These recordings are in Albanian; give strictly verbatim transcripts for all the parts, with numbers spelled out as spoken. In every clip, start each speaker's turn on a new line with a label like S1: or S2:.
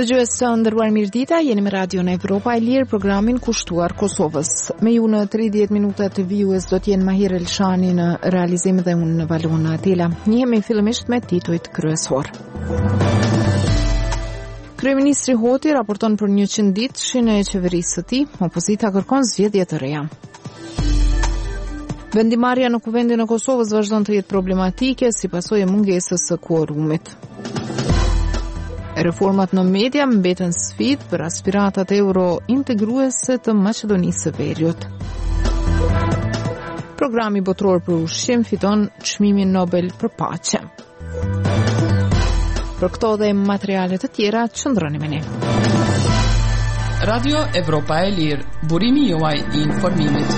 S1: Dëgjues të nderuar, mirëdita, jeni me Radio në Evropa e Lirë, programin kushtuar Kosovës. Me ju në tridhjetë minuta të vijues do t'jenë Mahir Elshani në realizim dhe unë në Valona Atila. Njihemi fillimisht me titujt kryesor. Kryeministri Hoti raporton për njëqind ditëshin e qeverisë së tij, opozita kërkon zgjedhje të reja. Vendimarrja në kuvendin e Kosovës vazhdon të jetë problematike si pasojë e mungesës së kuorumit. Reformat në media mbeten sfidë për aspiratat euro integruese të Maqedonisë së Veriut. Programi botror për ushqim fiton çmimin Nobel për paqe. Për këto dhe materiale të tjera, qëndroni me ne.
S2: Radio Evropa e Lirë, burimi juaj i informimit.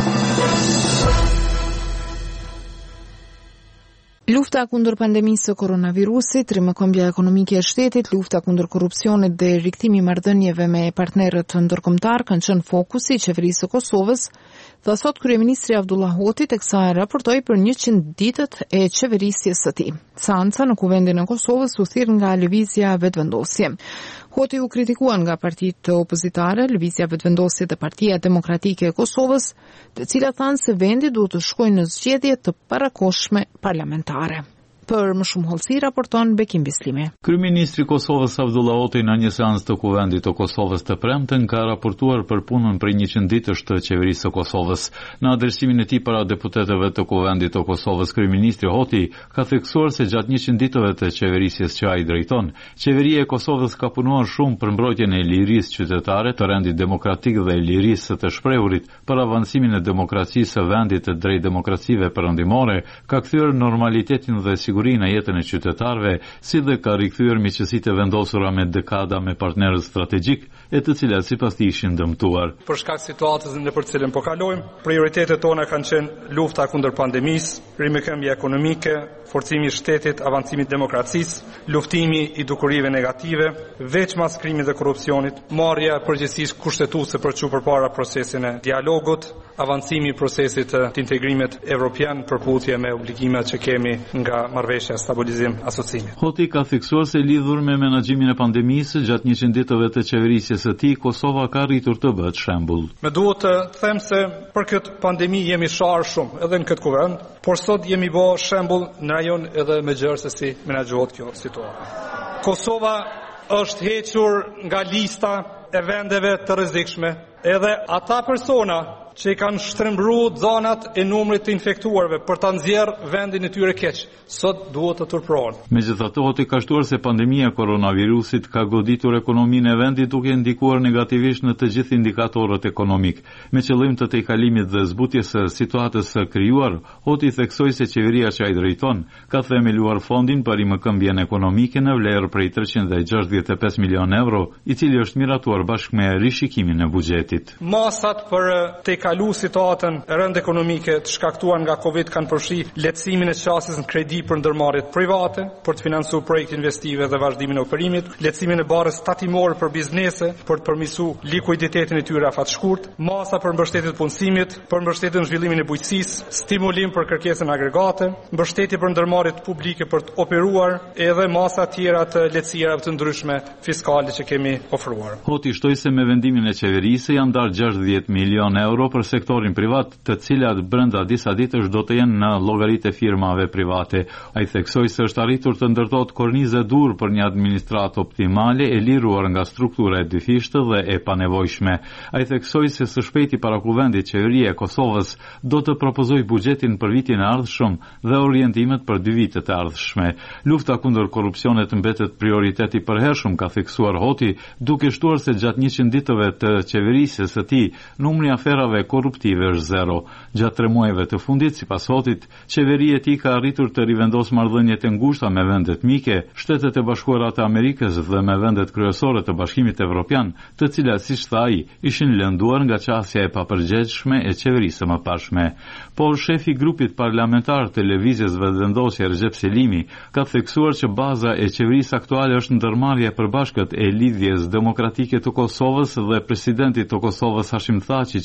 S1: Lufta kundër pandemisë së koronavirusit, rimëkombja ekonomike e shtetit, lufta kundër korrupsionit dhe rikthimi i marrëdhënieve me partnerët ndërkombëtar kanë qenë fokusi i qeverisë së Kosovës, dha sot kryeministri Abdullah Hoti teksa raportoi për njëqind ditët e qeverisjes së tij. Seanca në kuvendin e Kosovës u thirr nga lëvizja vetëvendosje. Hoti u kritikuan nga partitë opozitare, lëvizja vetëvendosje dhe Partia Demokratike e Kosovës, të cilat thanë se vendi duhet të shkojë në zgjedhje të parakohshme parlamentare. Për më shumë hollësi raporton Bekim Bislimi.
S3: Kryeministri i Kosovës Abdullah Hoti në një seancë të kuvendit të Kosovës të premten ka raportuar për punën për njëqind ditësh të qeverisë së Kosovës. Në adresimin e tij para deputetëve të kuvendit të Kosovës, kryeministri Hoti ka theksuar se gjatë njëqind ditëve të qeverisjes që ai drejton, qeveria e Kosovës ka punuar shumë për mbrojtjen e lirisë qytetare, të rendit demokratik dhe lirisë së të shprehurit, për avancimin e demokracisë së vendit të drejt demokracive perëndimore, ka kthyer normalitetin dhe sigurinë e jetën e qytetarëve, si dhe ka rikthyer miqësitë e vendosura me dekada me partnerët strategjik, e të cilat sipas tij ishin dëmtuar.
S4: Për shkak të situatës në për cilën po kalojmë, prioritetet tona kanë qenë lufta kundër pandemisë, rimëkëmbja ekonomike, forcimi i shtetit, avancimi i demokracisë, luftimi i dukurive negative, veç mas krimit dhe korrupsionit, marrja përgjegjësisht kushtetuese për çu përpara procesin e dialogut, avancimi i procesit të integrimit evropian, përputhje me obligimet që kemi nga marrëveshja stabilizim asociimi.
S3: Hoti ka theksuar se lidhur me menaxhimin e pandemisë gjatë njëqind ditëve të qeverisjes së tij, Kosova ka arritur të bëhet shembull.
S4: Me duhet të them se për këtë pandemi jemi sharë shumë edhe në këtë kuvend, por sot jemi bë shembull në rajon edhe me gjërë se si menaxhohet kjo situatë. Kosova është hequr nga lista e vendeve të rrezikshme, edhe ata persona që i kanë shtrembruar zonat e numrit të infektuarve për ta nxjerrë vendin e tyre keq, sot duhet të turprohen.
S3: Megjithatë, Hoti ka shtuar se pandemia e koronavirusit ka goditur ekonominë e vendit duke ndikuar negativisht në të gjithë indikatorët ekonomik. Me qëllim të tejkalimit dhe zbutjes së situatës së krijuar, Hoti theksoi se qeveria që ai drejton ka themeluar fondin për rimëkëmbjen ekonomike në vlerë prej treqind e gjashtëdhjetë e pesë milion euro, i cili është miratuar bashkë me rishikimin e buxhetit.
S4: Masat për te kalu situatën e rënd ekonomike të shkaktuar nga Covid kanë përfshi lehtësimin e qasjes në kredi për ndërmarrjet private, për të financuar projekte investive dhe vazhdimin e operimit, lehtësimin e barrës tatimore për biznese, për të përmirësuar likuiditetin e tyre afatshkurt, masa për mbështetje të punësimit, për mbështetje në zhvillimin e bujqësisë, stimulim për kërkesën agregate, mbështetje për ndërmarrjet publike për të operuar, edhe masa tjera të lehtësira të ndryshme fiskale që kemi ofruar.
S3: Hoti shtoi se me vendimin e qeverisë janë ndarë gjashtëdhjetë milion euro për sektorin privat, të cilat brenda disa ditësh do të jenë në llogaritë e firmave private. Ai theksoi se është arritur të ndërtohet kornizë dur për një administratë optimale e liruar nga struktura e dyfishtë dhe e panevojshme. Ai theksoi se së shpejti para kuvendit qeveria e Kosovës do të propozojë buxhetin për vitin e ardhshëm dhe orientimet për dy vitet e ardhshme. Lufta kundër korrupsionit mbetet prioriteti i përhershëm, ka theksuar Hoti, duke shtuar se gjatë njëqind ditëve të qeverisjes së tij, numri i aferave korruptive është zero. Gjatë tre muajve të fundit, sipas Hotit, qeveria e tij ka arritur të rivendosë marrëdhëniet e ngushta me vendet mike, Shtetet e Bashkuara të Amerikës dhe me vendet kryesore të Bashkimit Evropian, të cilat, siç tha ai, ishin lënduar nga qasja e papërgjegjshme e qeverisë së mëparshme. Por shefi i grupit parlamentar të lëvizjes vetëvendosje Recep Selimi ka theksuar që baza e qeverisë aktuale është ndërmarrja e përbashkët e lidhjes demokratike të Kosovës dhe presidentit të Kosovës Hashim Thaçi që ta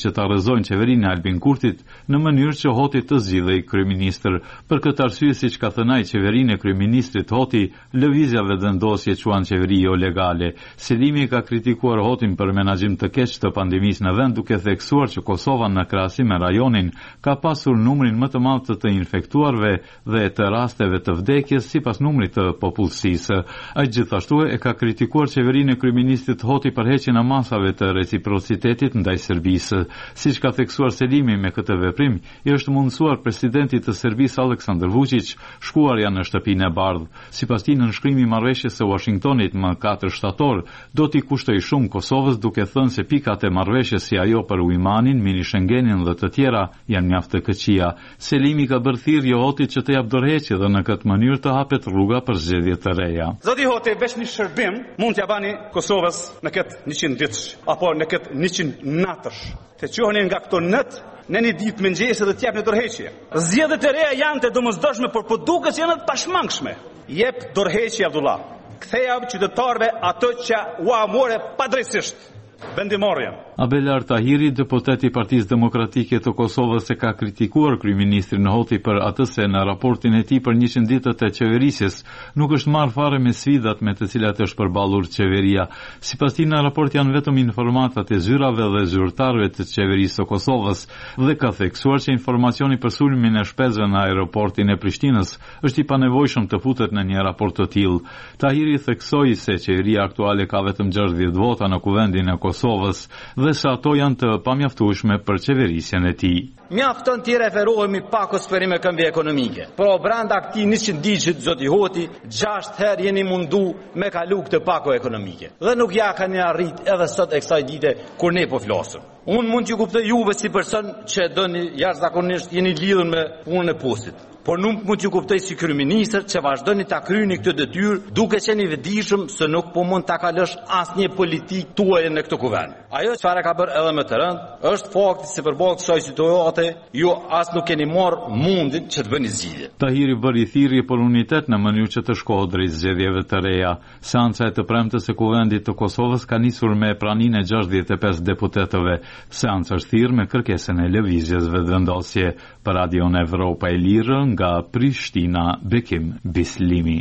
S3: propozojnë qeverinë e Albin Kurtit në mënyrë që Hoti të zgjidhej kryeministër. Për këtë arsye, siç ka thënë ai, qeverinë e kryeministrit Hoti lëvizjave vendosje quan qeveri jo legale. Selimi ka kritikuar Hotin për menaxhim të keq të pandemisë në vend, duke theksuar që Kosova në krahasim me rajonin ka pasur numrin më të madh të infektuarve dhe të rasteve të vdekjes sipas numrit të popullsisë. Ai gjithashtu e ka kritikuar qeverinë e kryeministrit Hoti për heqjen e masave të reciprocitetit ndaj Serbisë. Siç ka theksuar Selimi, me këtë veprim i është mundësuar presidentit të Serbisë Aleksandar Vučić shkuarja në shtëpinë e bardhë. Sipas tij, nënshkrimi i marrëveshjes së Washingtonit më katër shtator do t'i kushtoj shumë Kosovës, duke thënë se pikat e marrëveshjes si ajo për ujmanin, mini Schengenin dhe të tjera janë mjaft të këqija. Selimi ka bërë thirrje Hotit që të jap dorëheqje dhe në këtë mënyrë të hapet rruga për zgjedhje të reja.
S5: Zoti Hoti, veç një shërbim mund t'ja bani Kosovës në këtë njëqind ditësh apo në këtë njëqind natësh. Të qoheni nga këto nët në një ditë mëngjesi dhe t'jap një dorëheqje. Zgjedhjet e reja janë të domosdoshme, por po duket se janë të pashmangshme. Jep dorëheqje Abdullah. Ktheja qytetarëve ato që u amore padrejtisht. Vendimorja.
S3: Abelar Tahiri, deputet i Partisë Demokratike të Kosovës, e ka kritikuar kryeministrin Hoti për atë se në raportin e tij për njëqind ditët e qeverisjes nuk është marrë fare me sfidat me të cilat është përballur qeveria. Sipas tij, në raport janë vetëm informatat e zyrave dhe zyrtarëve të qeverisë së Kosovës dhe ka theksuar që informacioni për sulmin e shpesve në aeroportin e Prishtinës është i panevojshëm të futet në një raport të tillë. Tahiri theksoi se qeveria aktuale ka vetëm gjashtëdhjetë vota në kuvendin e Kosovës dhe se ato janë të pamjaftueshme për qeverisjen e tij.
S6: Mjafton t'i referohemi pak ose me këmbje ekonomike. Por brenda këtij njëqind ditësh zoti Hoti, gjashtë herë jeni mundu me kalu këtë pako ekonomike. Dhe nuk ja kanë arrit edhe sot e kësaj dite kur ne po flasim. Unë mund t'ju kuptoj juve si person që doni jashtëzakonisht jeni lidhur me punën e postit. Por nuk mund t'ju kuptoj si kryeministër që vazhdoni ta kryeni këtë detyrë duke qenë i vetëdijshëm se nuk po mund ta kalosh asnjë politikë tuaj në këtë kuvend. Ajo çfarë ka bërë edhe më të rënd është fakti se përballë kësaj situate ju as nuk keni marrë mundin që të bëni zgjidhje.
S3: Tahiri bëri thirrje për unitet në mënyrë që të shkohet drejt zgjedhjeve të reja. Seanca e të premtes e kuvendit të Kosovës ka nisur me praninë e gjashtëdhjetë e pesë deputetëve. Seanca është thirrë me kërkesën e lëvizjes vetëvendosje. Për Radion Evropa e Lirë nga Prishtina, Bekim Bislimi.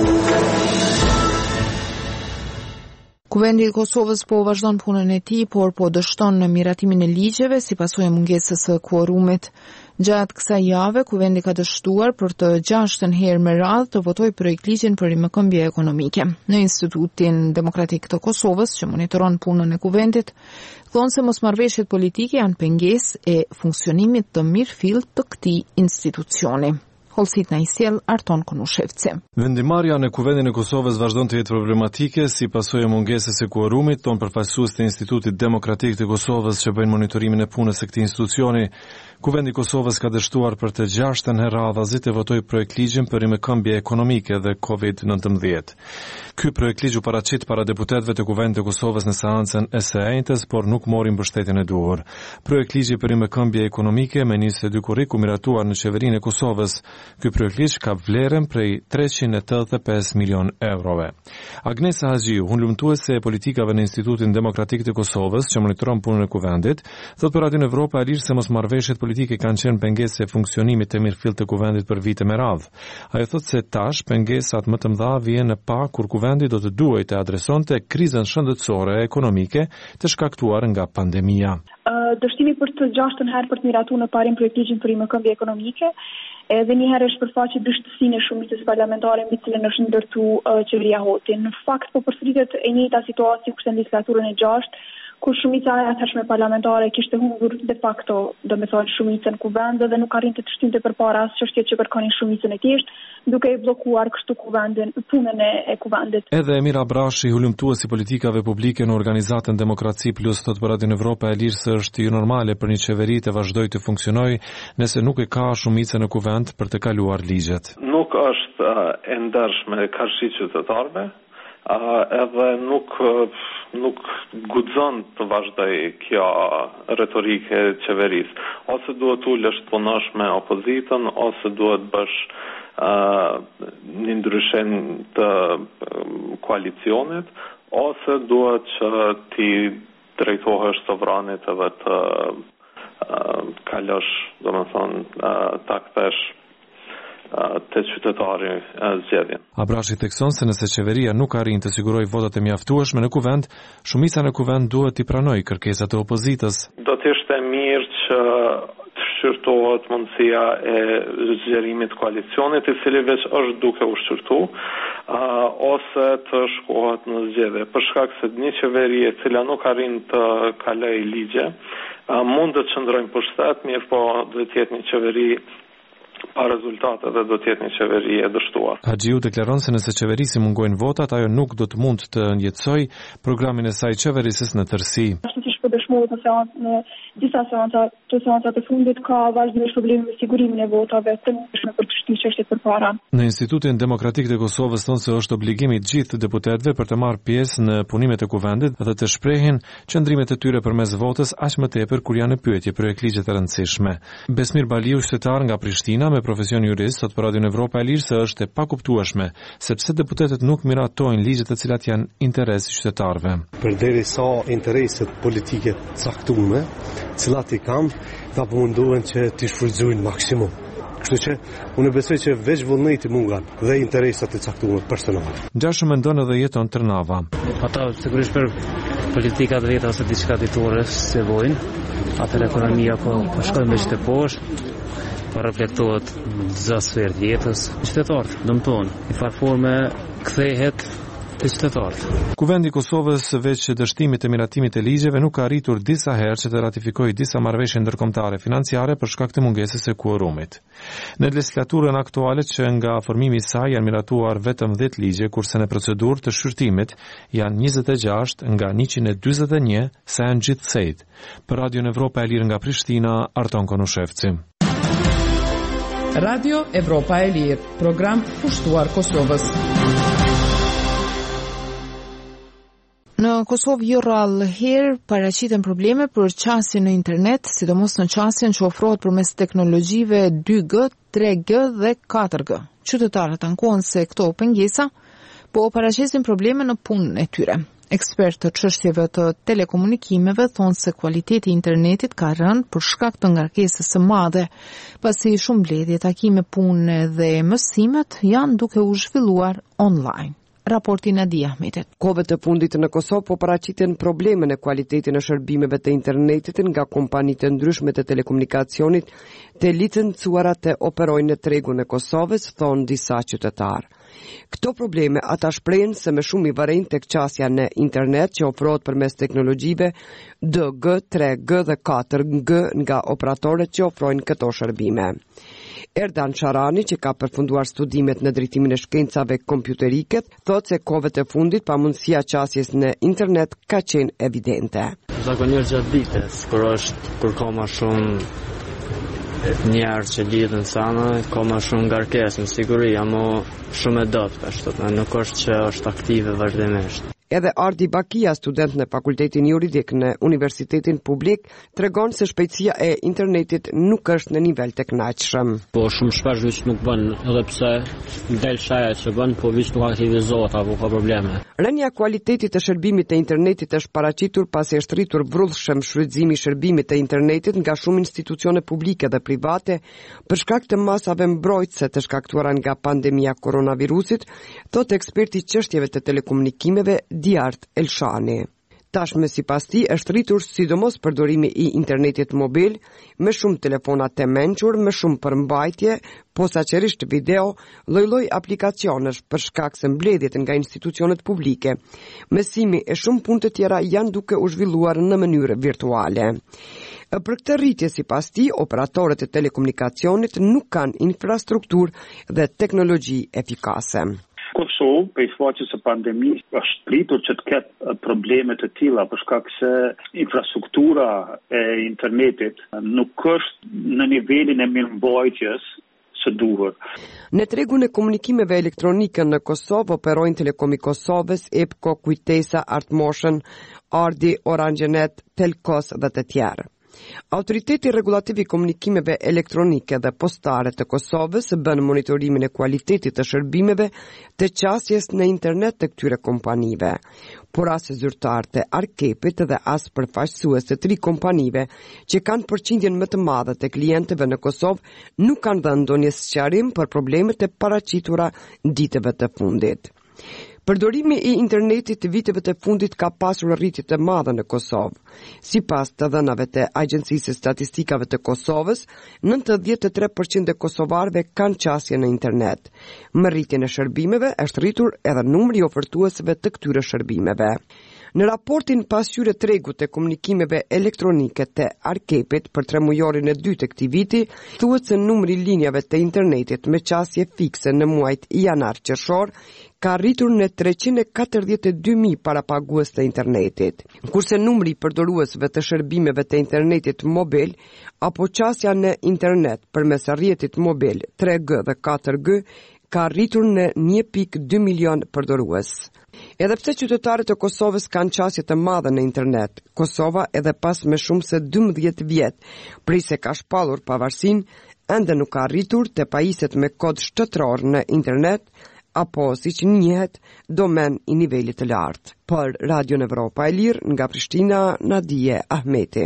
S1: Kuvendi i Kosovës po vazhdon punën e tij, por po dështon në miratimin e ligjeve si pasojë e mungesës së kuorumit. Gjatë kësaj jave, Kuvendi ka dështuar për të gjashtën herë me radhë të votojë projekt ligjin për rimëkëmbje ekonomike. Në Institutin Demokratik të Kosovës, që monitoron punën e Kuvendit, thonë se mosmarrveshjet politike janë pengesë e funksionimit të mirëfillt të këtij institucioni. Holsit në i sjell Arton Konushevci.
S7: Vendimarrja në Kuvendin e Kosovës vazhdon të jetë problematike si pasojë e mungesës së kuorumit, ton përfaqësues të Institutit Demokratik të Kosovës që bëjnë monitorimin e punës së këtij institucioni. Kuvendi i Kosovës ka dështuar për të gjashtën herë radhazi të votojë projekt ligjin për rimëkëmbje ekonomike dhe kovid nëntëmbëdhjetë. Ky projekt ligj u paraqit para deputetëve të Kuvendit të Kosovës në seancën e së enjtes, por nuk mori mbështetjen e duhur. Projekt ligji për rimëkëmbje ekonomike me njëzet e dy kurrik u miratuar në qeverinë e Kosovës. Ky projekt ligj ka vlerën prej treqind e tetëdhjetë e pesë milion eurove. Agnesa Haxhiu, hulumtuese e politikave në Institutin Demokratik të Kosovës, që monitoron punën e Kuvendit, thotë për Radion Evropa e Lirë se mosmarrveshjet politike kanë qenë pengesë e funksionimit të mirëfillt të Kuvendit për vite me radhë. Ajo thotë se tash pengesat më të mëdha vijnë në pa kur Kuvendi do të duhej të adresonte krizën shëndetësore e ekonomike të shkaktuar nga pandemia.
S8: Uh, dështimi për të gjashtën herë për të miratuar në parim projekt ligjin për rimëkëmbje ekonomike, edhe një herë është përfaqe dështësinë e shumicës parlamentare mbi cilën është ndërtuar uh, qeveria Hoti. Në fakt po përsëritet e njëjta situatë kurse në legislaturën e gjashtë, kur shumica e atëhershme parlamentare kishte humbur de facto, domethënë shumicën kuvend dhe nuk arrinte të shtynte përpara as çështjet që kërkonin shumicën e thjeshtë, duke i bllokuar kështu kuvendin, punën e, e kuvendit.
S7: Edhe Emir Abrashi, hulumtuesi politikave publike në organizatën Demokraci Plus, thotë për Radion Evropa e Lirë se është jo normale për një qeveri të vazhdojë të funksionojë nëse nuk e ka shumicën në kuvend për të kaluar ligjet.
S9: Nuk është uh, e ndershme karshi qytetarëve, uh, edhe nuk uh, nuk guxon të vazhdoj kjo retorike e qeverisë. Ose duhet ulesh të punosh me opozitën, ose duhet bësh uh, një ndryshim të uh, koalicionit, ose duhet që ti drejtohesh sovranit edhe të kalosh, domethënë ta kthesh të qytetari zgjedhjen.
S7: Abrashi thekson se nëse qeveria nuk arrin të sigurojë votat e mjaftueshme në kuvend, shumica në kuvend duhet t'i pranojë kërkesat e opozitës.
S9: Do të ishte mirë që të shqyrtohet mundësia e zgjerimit koalicionit, i cili veç është duke u shqyrtu, ose të shkohet në zgjedhje. Për shkak se një qeveri e cila nuk arrin të kalojë ligje, mund të qëndrojnë pushtet, mirë po duhet të jetë një qeveri pa rezultate dhe do të jetë një qeveri e dështuar.
S7: Haxhiu deklaron se nëse qeverisi mungojnë votat, ajo nuk do të mund të ndjetësoj programin e saj qeverisës në tërësi.
S8: Për dëshmuar në seancë në disa seanca të seancat e fundit ka vazhdimisht probleme me sigurimin e votave të ndryshme për të shtyr çështjet përpara.
S7: Në Institutin Demokratik të Kosovës thonë se është obligimi i gjithë deputetëve për të marrë pjesë në punimet e kuvendit dhe të shprehin qëndrimet e tyre përmes votës aq më tepër kur janë në pyetje projekt ligje të rëndësishme. Besmir Baliu, qytetar nga Prishtina me profesion jurist, sot për Radion Evropa e Lirë se është e pakuptueshme sepse deputetët nuk miratojnë ligjet të cilat janë interes i qytetarëve.
S10: Përderisa intereset politike caktuar, cilat i kam, ta mundohen që t'i shfrytëzojnë maksimum. Kështu që unë besoj që veç vullneti mungan dhe interesat e caktuar personale.
S7: Gjashu mendon edhe jeton Trnava.
S11: Ata sigurisht për politikat veta ose diçka ditore se vojnë, atër ekonomia po shkojnë me qëtë poshtë, po reflektohet në sferë të jetës. Qytetarët dëmton, i farforme kthehet të qytetarët.
S7: Kuvendi i Kosovës veç dështimit e miratimit të ligjeve nuk ka arritur disa herë që të ratifikojë disa marrëveshje ndërkombëtare financiare për shkak të mungesës së kuorumit. Në legislaturën aktuale që nga formimi i saj janë miratuar vetëm dhjetë ligje, kurse në procedurë të shqyrtimit janë njëzet e gjashtë nga njëqind e dyzet e një sa janë gjithsejt. Për Radion Evropa e Lirë nga Prishtina, Arton Konushevci.
S2: Radio Evropa e Lirë, program pushtuar Kosovës.
S1: Në Kosovë jo rrallë herë paraqiten probleme për qasjen në internet, sidomos në qasjen që ofrohet përmes teknologjive dy G, tre G dhe katër G. Qytetarët ankohen se këto pengesa po paraqisin probleme në punën e tyre. Ekspertë të çështjeve të telekomunikimeve thonë se kualiteti i internetit ka rënë për shkak të ngarkesës së madhe, pasi shumë mbledhje, takime pune dhe mësimet janë duke u zhvilluar online. Raporti Nadia Ahmetit.
S12: Kohëve të fundit në Kosovë po paraqiten probleme në kualitetin e shërbimeve të internetit nga kompanitë të ndryshme të telekomunikacionit të licencuara të operojnë në tregun e Kosovës, thonë disa qytetarë. Këto probleme ata shprehen se më shumë i varejnë tek qasja në internet që ofrohet përmes teknologjive D G, tre G dhe katër G nga operatorët që ofrojnë këto shërbime. Erdan Sharani, që ka përfunduar studimet në drejtimin e shkencave kompjuterike, thotë se kohëve të fundit pamundësia qasjes në internet ka qenë evidente.
S11: Zakonisht gjatë ditës, kur është kur ka më shumë njerëz që lidhen sana, ka më shumë ngarkesë në siguri, ama shumë e dot, ashtu, nuk është që është aktive vazhdimisht.
S12: Edhe Ardi Bakia, student në Fakultetin Juridik në Universitetin Publik, tregon se shpejtësia e internetit nuk është në nivel të kënaqshëm.
S11: Po shumë shpesh veç nuk bën, edhe pse del shaja që bën, po veç nuk aktivizohet apo ka probleme.
S12: Rënja kualitetit të shërbimit të internetit është paraqitur pasi është rritur vrullshëm shfrytëzimi i shërbimit të internetit nga shumë institucione publike dhe private për shkak të masave mbrojtëse të shkaktuara nga pandemia koronavirusit, thotë eksperti i çështjeve të telekomunikimeve Diart Elshani. Tashmë sipas tij është rritur sidomos përdorimi i internetit mobil, me shumë telefona të mençur, me shumë përmbajtje, posaçërisht video, lloj-lloj aplikacionesh për shkak se mbledhjet nga institucionet publike. Mësimi e shumë punë të tjera janë duke u zhvilluar në mënyrë virtuale. Për këtë rritje, sipas tij, operatorët e telekomunikacionit nuk kanë infrastrukturë dhe teknologji efikase.
S13: Kosovë, për shkak të pandemisë, është pritur që të ketë probleme të tilla për shkak se infrastruktura e internetit nuk është në nivelin e mirëmbajtjes së duhur.
S12: Në tregun e komunikimeve elektronike në Kosovë operojnë Telekomi Kosovës, EPCO, Kujtesa, Artmotion, Ardi, Orangenet, Telkos dhe të tjerë. Autoriteti Rregullativ i Komunikimeve Elektronike dhe Postare të Kosovës bën monitorimin e kualitetit të shërbimeve të qasjes në internet të këtyre kompanive. Por as zyrtar të Arkepit dhe as përfaqësues të tri kompanive që kanë përqindjen më të madhe të klientëve në Kosovë nuk kanë dhënë ndonjë sqarim për problemet e paraqitura ditëve të fundit. Përdorimi i internetit të viteve të fundit ka pasur rritje të madhe në Kosovë. Sipas të dhënave të Agjencisë së Statistikave të Kosovës, nëntëdhjetë e tre përqind e kosovarëve kanë qasje në internet. Me rritjen e shërbimeve është rritur edhe numri i ofertuesve të këtyre shërbimeve. Në raportin pasqyrë tregut të komunikimeve elektronike të Arkepit për tremujorin e dytë të këtij viti, thuhet se numri i linjave të internetit me qasje fikse në muajt janar-qershor ka rritur në treqind e katërdhjetë e dy mijë parapagues të internetit, kurse numri i përdoruesve të shërbimeve të internetit mobil apo qasja në internet përmes rrjetit mobil tre G dhe katër G ka rritur në një pikë dy milion përdorues. Edhe pse qytetarët e Kosovës kanë qasje të madhe në internet, Kosova edhe pas me shumë se dymbëdhjetë vjet, prej se ka shpallur pavarësinë, ende nuk ka arritur të pajiset me kod shtetëror në internet, apo siç njihet, domen i nivelit të lartë. Për Radion Evropa e Lirë, nga Prishtina, Nadije Ahmeti.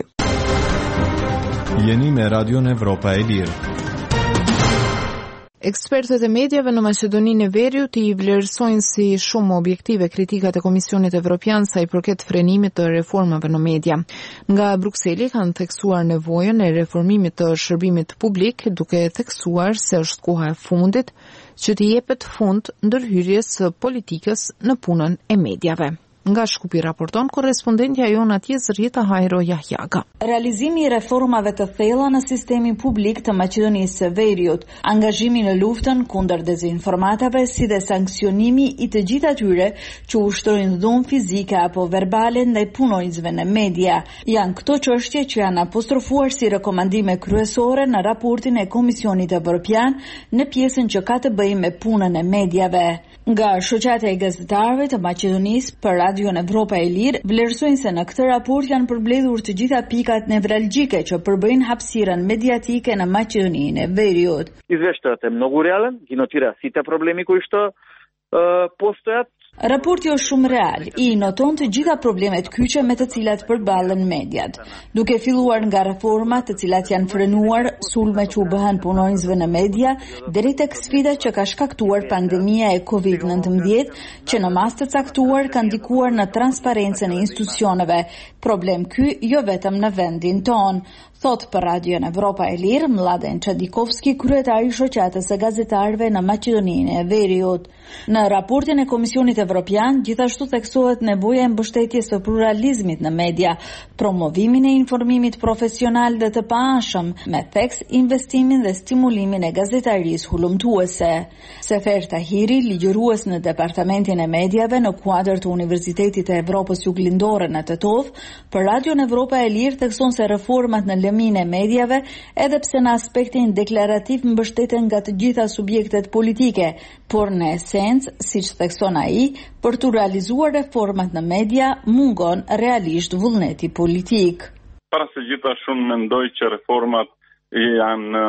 S7: Jeni me Radion Evropa e Lirë.
S1: Ekspertët e mediave në Maqedoninë e Veriut i vlerësojnë si shumë objektive kritikat e Komisionit Evropian sa i përket frenimit të reformave në media. Nga Brukseli kanë theksuar nevojën e reformimit të shërbimit publik, duke theksuar se është koha e fundit që të jepet fund ndërhyrjes së politikës në punën e mediave. Nga Shkupi raporton korrespondentja jona atje Zrita Hajro Jahjaga.
S14: Realizimi i reformave të thella në sistemin publik të Maqedonisë së Veriut, angazhimi në luftën kundër dezinformatave, si dhe sankcionimi i të gjithë atyre që ushtrojnë dhunë fizike apo verbale ndaj punonjësve në media, janë këto çështje që janë apostrofuar si rekomandime kryesore në raportin e Komisionit Evropian në pjesën që ka të bëjë me punën e mediave. Nga shoqata e gazetarëve të Maqedonisë për Radion Evropa e Lirë vlerësojnë se në këtë raport janë përmbledhur të gjitha pikat nevralgjike që përbëjnë hapësirën mediatike në Maqedoninë e Veriut.
S15: Извещаят е много реален, ги нотира сите проблеми кои што постојат.
S14: Raporti është shumë real, i noton të gjitha problemet kyçe me të cilat përballen mediat, duke filluar nga reformat të cilat janë frenuar, sulme që u bëhen punonjësve në media, deri tek sfidat që ka shkaktuar pandemia e kovid nëntëmbëdhjetë, që në mas të caktuar ka ndikuar në transparencën e institucioneve. Problem ky jo vetëm në vendin ton, thot për Radion Evropa e Lirë Mladen Çadikovski, kryetari i shoqatës së gazetarëve në Maqedoninë e Veriut. Në raportin e Komisionit Evropian gjithashtu theksohet nevoja e mbështetjes së pluralizmit në media, promovimin e informimit profesional dhe të paanshëm, me theks investimin dhe stimulimin e gazetarisë hulumtuese. Sefer Tahiri, ligjërues në Departamentin e Mediave në kuadër të Universitetit të Evropës Juglindore në Tetov, për Radion Evropa e Lirë thekson se reformat në lëmin e mediave, edhe pse në aspektin deklarativ mbështeten nga të gjitha subjektet politike, por në esencë, siç thekson ai, për të realizuar reformat në media mungon realisht vullneti politik.
S16: Para se gjithashtu mendoj që reformat janë në,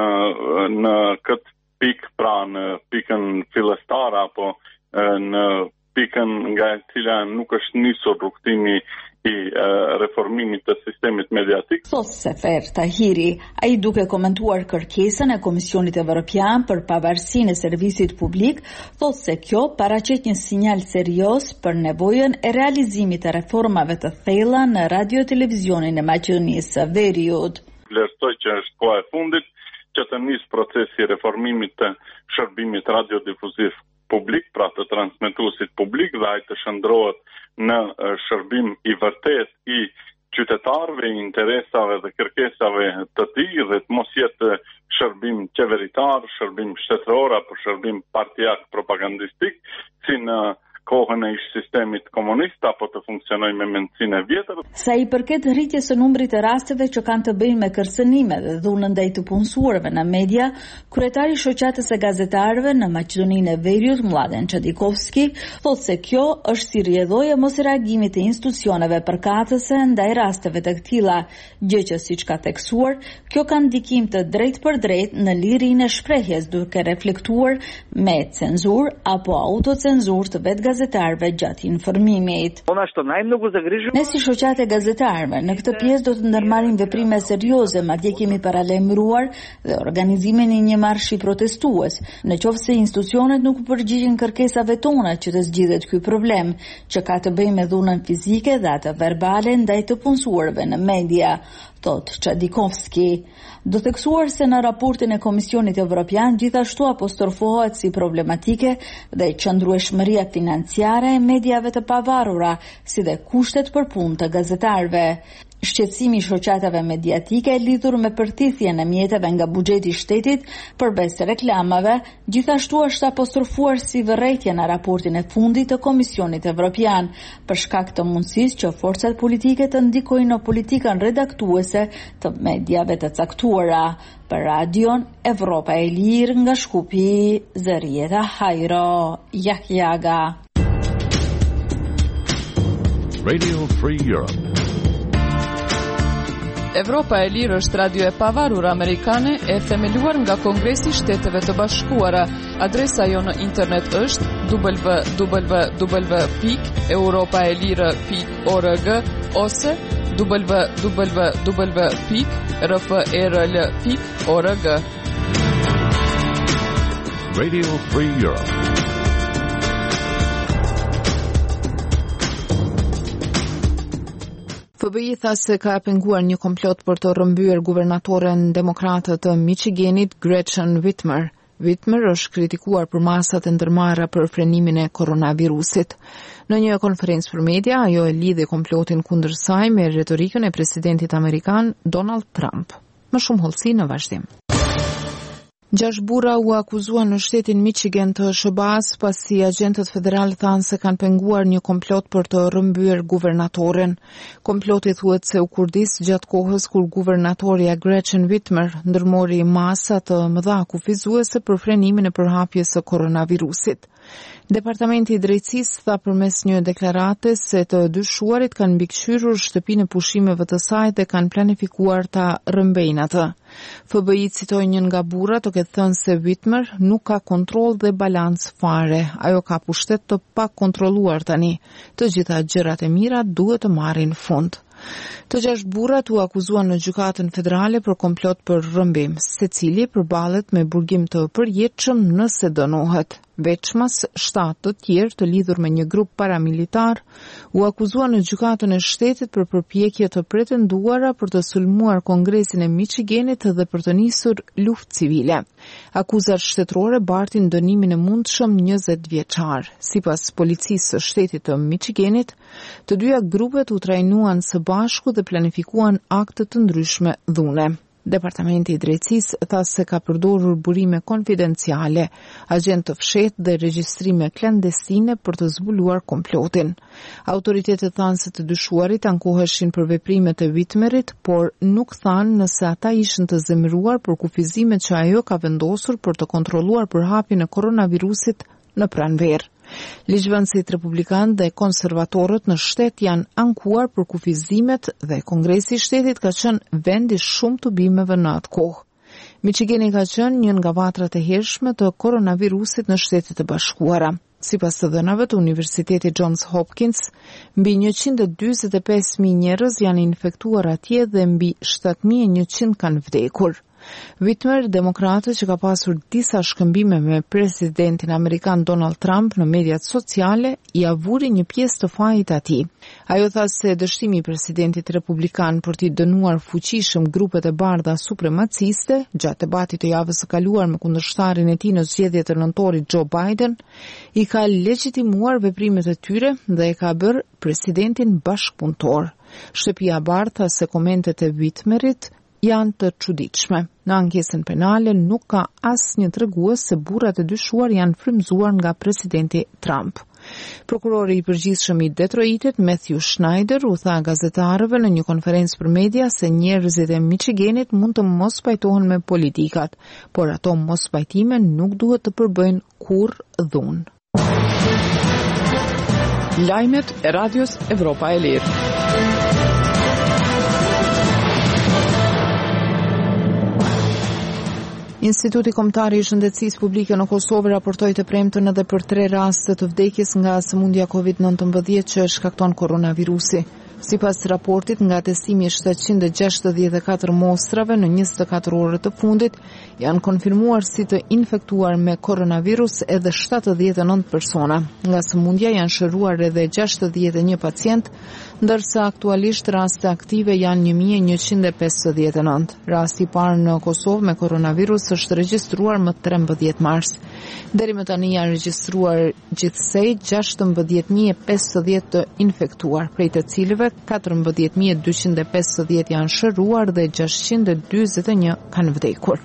S16: në këtë pikë, pra në pikën fillestare apo në pikën nga e cila nuk është nisur rrugtimi i reformimit të sistemit mediatik.
S14: Thot Sefer Tahiri, ai duke komentuar kërkesën e Komisionit Evropian për pavarësinë e servisit publik, thot se kjo paraqet një sinjal serioz për nevojën e realizimit të reformave të thella në radio-televizionin e Maqedonisë së Veriut.
S16: Vlerësoj që është koha e fundit që të nisë procesi i reformimit të shërbimit radiodifuziv publik, pra të transmetuesit publik, dhe ai të shndrohet në shërbim i vërtet i qytetarëve, i interesave dhe kërkesave të tij, dhe të mos jetë shërbim qeveritar, shërbim shtetëror apo shërbim partijak propagandistik, si në kohën e ish sistemit komunist apo të funksionoj me mendsinë e vjetër.
S14: Sa i përket rritjes së numrit të rasteve që kanë të bëjnë me kërcënime dhe dhunën ndaj të punësuarve në media, kryetari i shoqatës së gazetarëve në Maqedoninë e Veriut, Mladen Çadikovski, thotë se kjo është si rrjedhoja mos reagimit të institucioneve përkatëse ndaj rasteve të këtilla, gjë që siç ka theksuar, kjo ka ndikim të drejtë për drejtë në lirinë e shprehjes, duke reflektuar me cenzur apo autocenzur të vetë gazetarëve gjatë informimit. Ne si shoqat e gazetarëve në këtë pjesë do të ndërmarrim veprime serioze, madje kemi paralajmëruar dhe organizimin e një marshi protestues, në qoftë se institucionet nuk përgjigjen kërkesave tona që të zgjidhet ky problem, që ka të bëjë me dhunën fizike dhe atë verbale ndaj të punësuarve në media, thot Çadikovski. Do theksuar se në raportin e Komisionit Evropian gjithashtu apostrofohet si problematike dhe qëndrueshmëria financiare e mediave të pavarura, si dhe kushtet për punë të gazetarëve. Shqetësimi i shoqatave mediatike lidhur me përthithjen e mjeteve nga buxheti i shtetit përveç reklamave, gjithashtu është apostrofuar si vërrejtje në raportin e fundit të Komisionit Evropian, për shkak të mundësisë që forcat politike të ndikojnë në politikën redaktuese të mediave të caktuara. Për radion Evropa e Lirë nga Shkupi, Zërieta Hajro, Jahjaga.
S17: Radio Free Europe.
S2: Evropa e Lirë është radio e pavarur amerikane e themeluar nga Kongresi i Shteteve të Bashkuara. Adresa jo në internet është w w w pikë europaelire pikë org ose w w w pikë r f e r l pikë org.
S17: Radio Free Europe.
S1: F B I tha se ka penguar një komplot për të rrëmbyer guvernatoren demokrate të Michiganit, Gretchen Whitmer. Whitmer është kritikuar për masat e ndërmarra për frenimin e koronavirusit. Në një konferencë për media, ajo e lidhi komplotin kundër saj me retorikën e presidentit amerikan Donald Trump. Më shumë hollësi në vazhdim. Gjash burra u akuzuan në shtetin Michigan të S B A-s pasi agentët federal thanë se kanë penguar një komplot për të rrëmbyer guvernatorin. Komploti thuhet se u kurdis gjatë kohës kur guvernatoria Gretchen Whitmer ndërmori masa të mëdha kufizuese për frenimin e përhapjes së koronavirusit. Departamenti i Drejtësisë tha përmes një deklarate se të dyshuarit kanë mbikëqyrur shtëpinë e pushimeve të saj dhe kanë planifikuar ta rrëmbejnë atë. F B I citoi një nga burrat duke thënë se Whitmer nuk ka kontroll dhe balans fare. Ajo ka pushtet të pakontrolluar tani. Të gjitha gjërat e mira duhet të marrin fund. Të gjashtë burrat u akuzuan në gjykatën federale për komplot për rrëmbim, secili përballet me burgim të përjetshëm nëse dënohet. Veçmas shtatë të tjerë të lidhur me një grup paramilitar u akuzuan në gjykatën e shtetit për përpjekje të pretenduara për të sulmuar Kongresin e Michiganit dhe për të nisur luftë civile. Akuzat shtetërore bartin dënimin e mundshëm njëzet vjeçar. Sipas policisë së shtetit të Michiganit, të dyja grupet u trajnuan së bashku dhe planifikuan akte të ndryshme dhune. Departamenti i Drejtësisë tha se ka përdorur burime konfidenciale, agent të fshehtë dhe regjistrime klandestine për të zbuluar komplotin. Autoritetet thanë se të dyshuarit ankoheshin për veprimet e Whitmerit, por nuk thanë nëse ata ishin të zemëruar për kufizimet që ajo ka vendosur për të kontrolluar përhapjen e koronavirusit në pranverë. Ligjvënësit republikan dhe konservatorët në shtet janë ankuar për kufizimet dhe Kongresi i shtetit ka qenë vendi shumë tubimeve në atë kohë. Michigani ka qenë një nga vatrat e hershme të koronavirusit në Shtetet e Bashkuara. Sipas të dhënave të Universitetit Johns Hopkins, mbi njëqind e dyzet e pesë mijë njerëz janë infektuar atje dhe mbi shtatë mijë e njëqind kanë vdekur. Whitmer, demokrate që ka pasur disa shkëmbime me presidentin amerikan Donald Trump në mediat sociale, i avuri një pjesë të fajit atij. Ajo tha se dështimi i presidentit republikan për t'i dënuar fuqishëm grupet e bardha supremaciste gjatë debatit të javës së kaluar me kundërshtarin e tij në zgjedhjet e nëntorit Joe Biden, i ka legjitimuar veprimet e tyre dhe e ka bërë presidentin bashkëpunëtor. Shtëpia e Bardhë tha se komentet e Whitmerit janë të çuditshme. Në ankesën penale nuk ka asnjë tregues se burrat e dyshuar janë frymzuar nga presidenti Trump. Prokurori i përgjithshëm i Detroitit, Matthew Schneider, u tha gazetarëve në një konferencë për media se njerëzit e Michiganit mund të mos pajtohen me politikat, por ato mos pajtime nuk duhet të përbëjnë kurrë dhunë.
S2: Lajmet e Radios Evropa e Lirë.
S1: Instituti Kombëtar i Shëndetësisë Publike në Kosovë raportoi të premten edhe për tre raste të vdekjes nga sëmundja COVID nineteen që shkakton koronavirusi. Sipas raportit, nga testimi i shtatëqind e gjashtëdhjetë e katër mostrave në njëzet e katër orët të fundit, janë konfirmuar si të infektuar me koronavirus edhe shtatëdhjetë e nëntë persona. Nga sëmundja janë shëruar edhe gjashtëdhjetë e një pacient, ndërsa aktualisht raste aktive janë një mijë e njëqind e pesëdhjetë e nëntë. Rasti i parë në Kosovë me koronavirus është regjistruar më trembëdhjetë mars. Deri më tani janë regjistruar gjithsej gjashtëmbëdhjetë mijë e pesëdhjetë të infektuar, prej të cilëve katërmbëdhjetë mijë e dyqind e pesëdhjetë janë shëruar dhe gjashtëqind e dyzet e një kanë vdekur.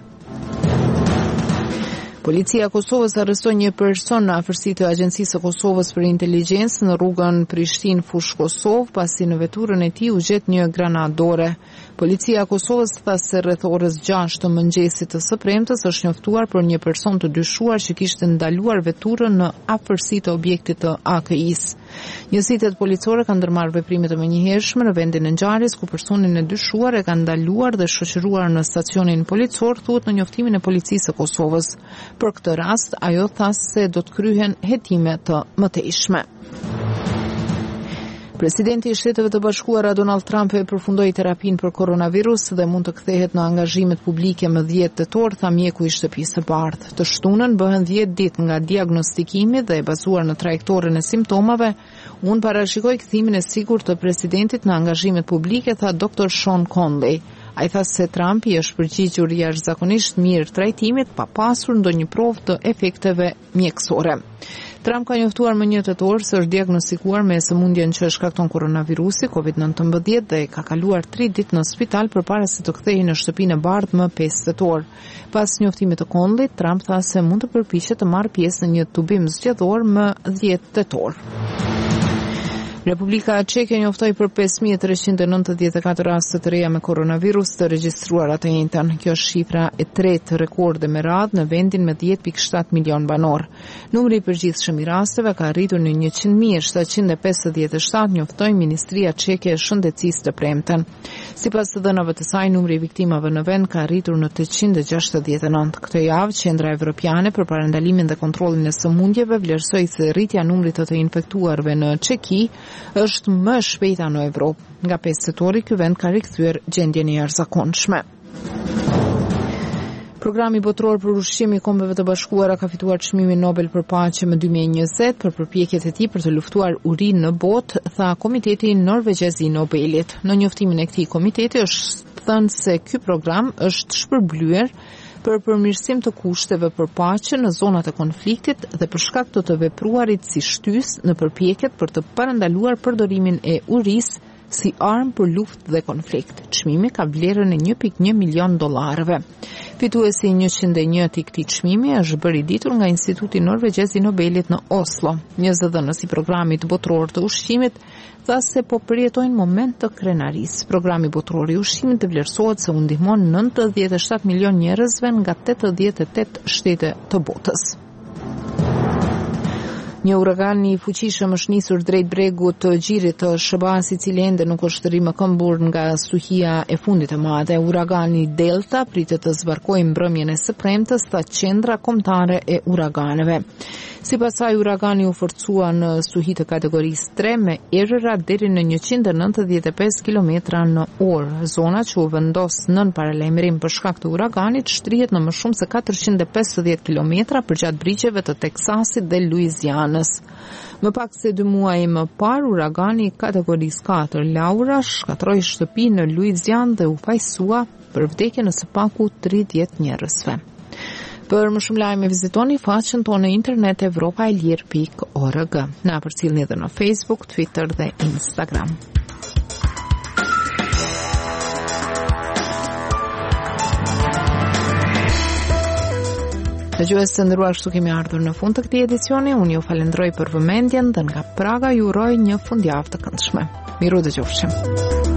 S1: Policia e Kosovës arrestoi një person në afërsi të Agjencisë së Kosovës për Inteligjencë në rrugën Prishtinë-Fush Kosovë, pasi në veturën e tij u gjet një granadore. Policia e Kosovës tha se rreth orës gjashtë të mëngjesit të së premtes është njoftuar për një person të dyshuar që kishte ndaluar veturën në afërsi të objektit të A K I-s. Njësitet policore kanë ndërmarrë veprime të menjëhershme në vendin e ngjarjes ku personin e dyshuar e kanë ndaluar dhe shoqëruar në stacionin policor, thuhet në njoftimin e Policisë së Kosovës. Për këtë rast, ajo tha se do të kryhen hetime të mëtejshme. Presidenti i Shteteve të Bashkuara Donald Trump e përfundoi terapinë për koronavirus dhe mund të kthehet në angazhimet publike më dhjetë tetor, tha mjeku i Shtëpisë së Bardhë. Të shtunën bëhen dhjetë ditë nga diagnostikimi dhe e bazuar në trajektoren e simptomave, unë parashikoj kthimin e sigurt të presidentit në angazhimet publike, tha doktor Sean Conley. Ai tha se Trump i është përgjigjur jashtëzakonisht mirë trajtimit pa pasur ndonjë provë të efekteve mjekësore. Trump ka njoftuar më një tetor se është diagnostikuar me sëmundjen që shkakton koronavirusi COVID nineteen dhe ka kaluar tri ditë në spital përpara se të kthehej në shtëpinë e bardhë më pesë tetor. Pas njoftimit të Conley, Trump tha se mund të përpiqet të marrë pjesë në një tubim zgjedhor më dhjetë tetor. Republika Çeke njoftoi për pesë mijë e treqind e nëntëdhjetë e katër raste të reja me koronavirus të regjistruara të njëjtën. Kjo është shifra e tretë rekorde me radhë në vendin me dhjetë pikë shtatë milion banor. Numri i përgjithshëm i rasteve ka arritur në njëqind mijë e shtatëqind e pesëdhjetë e shtatë, njoftoi Ministria Çeke e Shëndetësisë të premten. Sipas të dhënave të saj, numri i viktimave në vend ka arritur në tetëqind e gjashtëdhjetë e nëntë. Këtë javë, Qendra Evropiane për parandalimin dhe kontrollin e sëmundjeve vlerësoi se rritja e numrit të të infektuarve në Çeki është më e shpejta në Evropë. Nga pesë tetori, ky vend ka rikthyer gjendjen e jashtëzakonshme. Programi botror për ushqim i Kombeve të Bashkuara ka fituar çmimin Nobel për paqe më dy mijë e njëzet për përpjekjet e tij për të luftuar urinë në botë, tha Komiteti Norvegjez i Nobelit. Në njoftimin e këtij komiteti është thënë se ky program është shpërblyer për përmirësim të kushteve për paqe në zonat e konfliktit dhe për shkak të të vepruarit si shtys në përpjekjet për të parandaluar përdorimin e urisë si armë për luftë dhe konflikt. Çmimi ka vlerën e një pikë një milion dollarëve. Fituesi i njëqind e një i këtij çmimi është bërë i ditur nga Instituti Norvegjez i Nobelit në Oslo. Një zëdhënës i programit botror të ushqimit tha se po përjetojnë moment të krenarisë. Programi botror i ushqimit vlerësohet se u ndihmon nëntëdhjetë e shtatë milion njerëzve nga tetëdhjetë e tetë shtete të botës. Një uragan i fuqishëm është nisur drejt bregut të gjirit të Shëbas, i cili ende nuk është rrimë këmbur nga stuhia e fundit e madhe. Uragani Delta pritet të zbarkojë mbrëmjen e së premtes, tha Qendra Kombëtare e Uraganeve. Sipas saj, uragani u forcua në stuhi të kategorisë tre me errëra deri në njëqind e nëntëdhjetë e pesë kilometra në orë. Zona që u vendos nën paralajmërim për shkak të uraganit shtrihet në më shumë se katërqind e pesëdhjetë kilometra përgjatë brigjeve të Teksasit dhe Luizianës. Më pak se dy muaj më parë, uragani kategorisë katër Laura shkatroi shtëpi në Luizianë dhe u fajsua për vdekjen e së paku tridhjetë njerëzve. Për më shumë lajme vizitoni faqen tonë në internet evropa e lirë pikë org. Na përcjellni edhe në Facebook, Twitter dhe Instagram. Dëgjues të nderuar, kështu kemi ardhur në fund të këtij edicioni. Unë ju falenderoj për vëmendjen dhe nga Praga ju uroj një fundjavë të këndshme. Miru dëgjofshim.